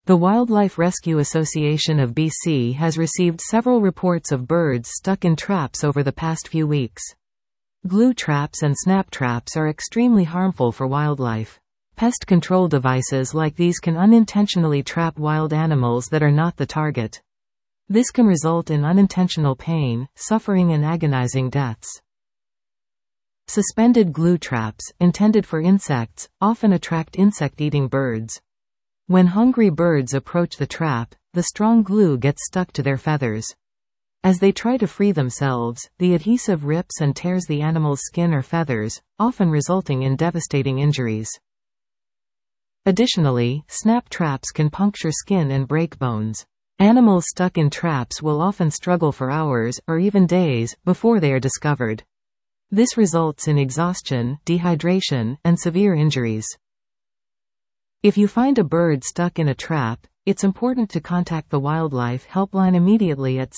The Wildlife Rescue Association of BC has received several reports of birds stuck in traps over the past few weeks. Glue traps and snap traps are extremely harmful for wildlife. Pest control devices like these can unintentionally trap wild animals that are not the target. This can result in unintentional pain, suffering and agonizing deaths. Suspended glue traps, intended for insects, often attract insect-eating birds. When hungry birds approach the trap, the strong glue gets stuck to their feathers. As they try to free themselves, the adhesive rips and tears the animal's skin or feathers, often resulting in devastating injuries. Additionally, snap traps can puncture skin and break bones. Animals stuck in traps will often struggle for hours, or even days, before they are discovered. This results in exhaustion, dehydration, and severe injuries. If you find a bird stuck in a trap, it's important to contact the Wildlife Helpline immediately at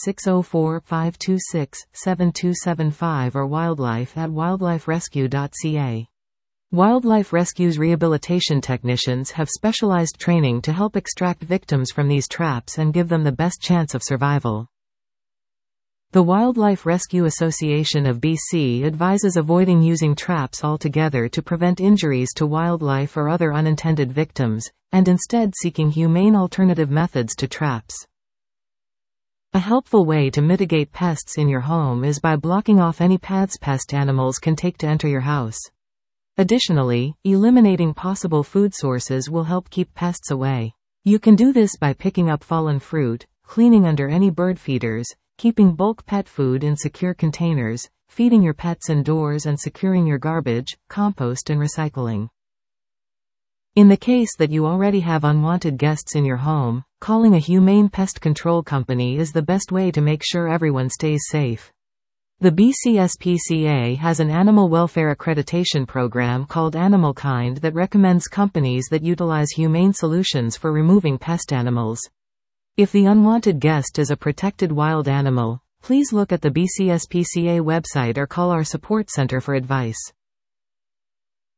604-526-7275 or wildlife@wildliferescue.ca. Wildlife Rescue's rehabilitation technicians have specialized training to help extract victims from these traps and give them the best chance of survival. The Wildlife Rescue Association of BC advises avoiding using traps altogether to prevent injuries to wildlife or other unintended victims, and instead seeking humane alternative methods to traps. A helpful way to mitigate pests in your home is by blocking off any paths pest animals can take to enter your house. Additionally, eliminating possible food sources will help keep pests away. You can do this by picking up fallen fruit, cleaning under any bird feeders, keeping bulk pet food in secure containers, feeding your pets indoors and securing your garbage, compost and recycling. In the case that you already have unwanted guests in your home, calling a humane pest control company is the best way to make sure everyone stays safe. The BCSPCA has an animal welfare accreditation program called Animal Kind that recommends companies that utilize humane solutions for removing pest animals. If the unwanted guest is a protected wild animal, please look at the BCSPCA website or call our support center for advice.